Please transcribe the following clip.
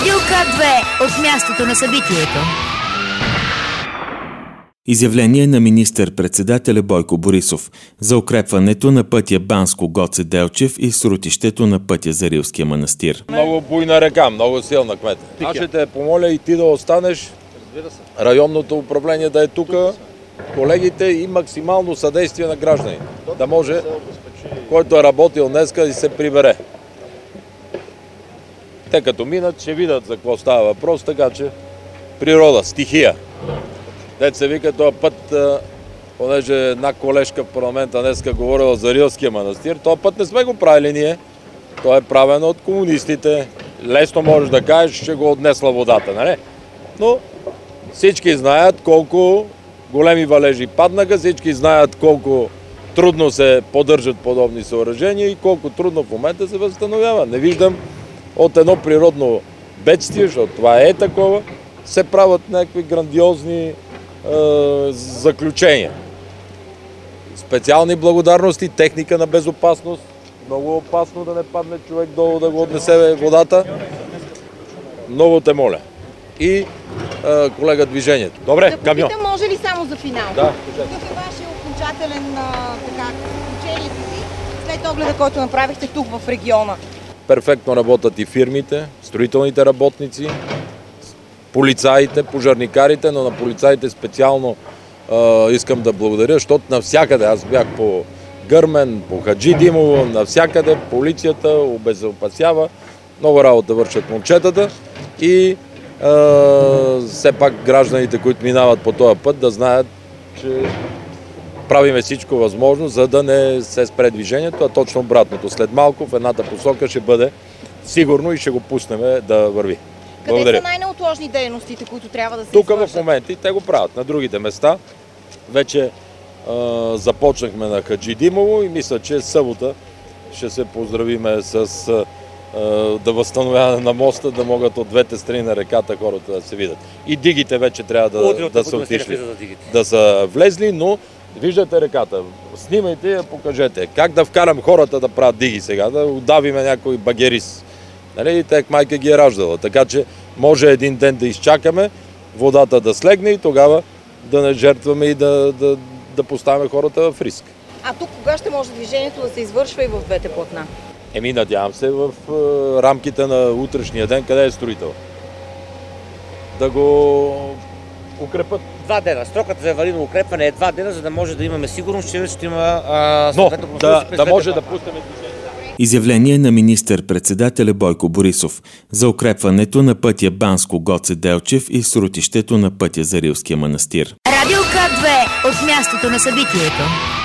Радио К2 от мястото на събитието. Изявление на министър-председателя Бойко Борисов за укрепването на пътя Банско-Гоце Делчев и срутището на пътя за Рилския манастир. Много буйна река, много силна, кмет. Аз ще те помоля и ти да останеш, районното управление да е тук, колегите и максимално съдействие на гражданите. Да може, който е работил днеска, да се прибере. Те като минат, ще видят за какво става въпрос, така че природа, стихия. Дето се вика този път, понеже една колежка в парламента днеска говорила за Рилския манастир, този път не сме го правили ние. Той е правен от комунистите. Лесно можеш да кажеш, че го отнесла водата, нали? Но всички знаят колко големи валежи паднаха, всички знаят колко трудно се поддържат подобни съоръжения и колко трудно в момента се възстановява. Не виждам от едно природно бедствие, защото това е такова, се правят някакви грандиозни заключения. Специални благодарности, техника на безопасност. Много опасно да не падне човек долу, да го отнесе водата. Много те моля. И колега движението. Добре, камион. Да може ли само за финал? Да, Какъв е вашия окончателен заключението си след огледа, който направихте тук в региона? Перфектно работят и фирмите, строителните работници, полицаите, пожарникарите, но на полицаите специално искам да благодаря, защото навсякъде, аз бях по Гърмен, по Хаджидимово, навсякъде полицията обезопасява, много работа вършат момчетата и все пак гражданите, които минават по този път, да знаят, че правиме всичко възможно, за да не се спре движението, а точно обратното. След малко в едната посока ще бъде сигурно и ще го пуснем да върви. Къде са най-неотложни дейностите, които трябва да се тук извършат? В момента и те го правят. На другите места вече започнахме на Хаджидимово и мисля, че събота ще се поздравиме с да възстановяване на моста, да могат от двете страни на реката хората да се видят. И дигите вече трябва да са отишли, да са влезли, но виждате реката. Снимайте я, покажете. Как да вкарам хората да правят диги сега, да удавиме някой багерис. Нали? Тек майка ги е раждала. Така че може един ден да изчакаме водата да слегне и тогава да не жертваме и да поставяме хората в риск. А тук кога ще може движението да се извършва и в двете платна? Надявам се в рамките на утрешния ден, къде е строител. Да го укрепят. 2 дена. Строкът за аварийно укрепване е 2 дена, за да може да имаме сигурност, че ще има да може да пуснем движение. Изявление на министър-председателя Бойко Борисов за укрепването на пътя Банско-Гоце Делчев и срутището на пътя за Рилския манастир. Радио К2 от мястото на събитието.